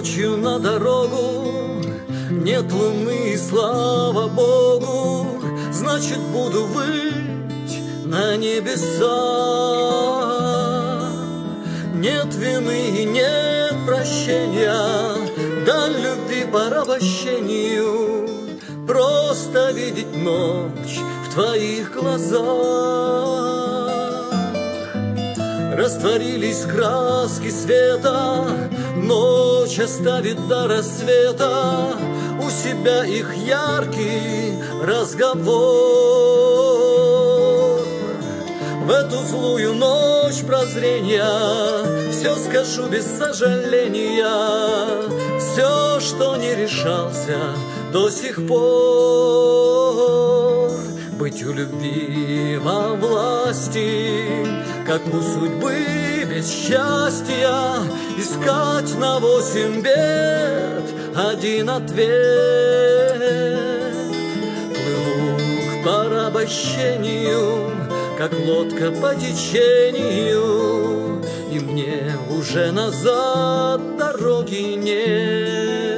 Ночью на дорогу нет луны, и слава Богу, значит, буду выть на небеса. Нет вины и нет прощения, даль любви порабощению, просто видеть ночь в твоих глазах. Растворились краски света, ночь оставит до рассвета у себя их яркий разговор. В эту злую ночь прозрения все скажу без сожаления, все, что не решался до сих пор. Быть у любви во власти, как у судьбы без счастья, искать на 8 бед один ответ. Плыву к порабощению, как лодка по течению, и мне уже назад дороги нет.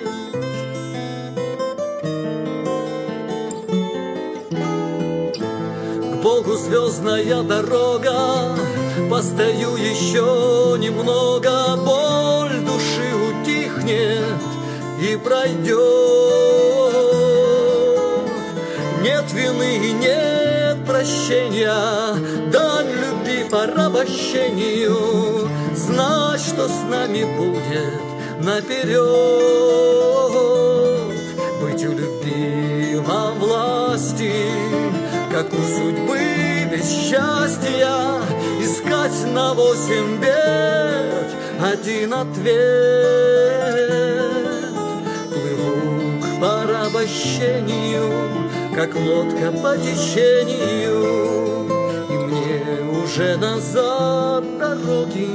К Богу звездная дорога, постою еще немного, боль души утихнет и пройдет. Нет вины и нет прощения, дань любви порабощению, знать, что с нами будет наперед. Быть у любви во власти, как у судьбы без счастья, искать на 8 бед один ответ. Плыву к порабощению, как лодка по течению, и мне уже назад дороги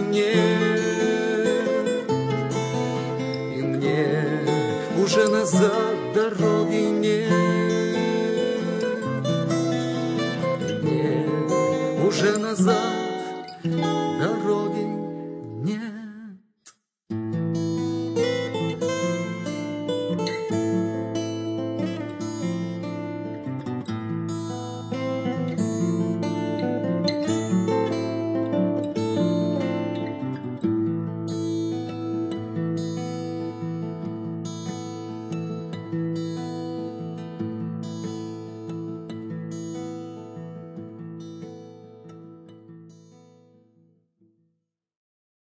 нет. И мне уже назад дороги нет. И мне уже назад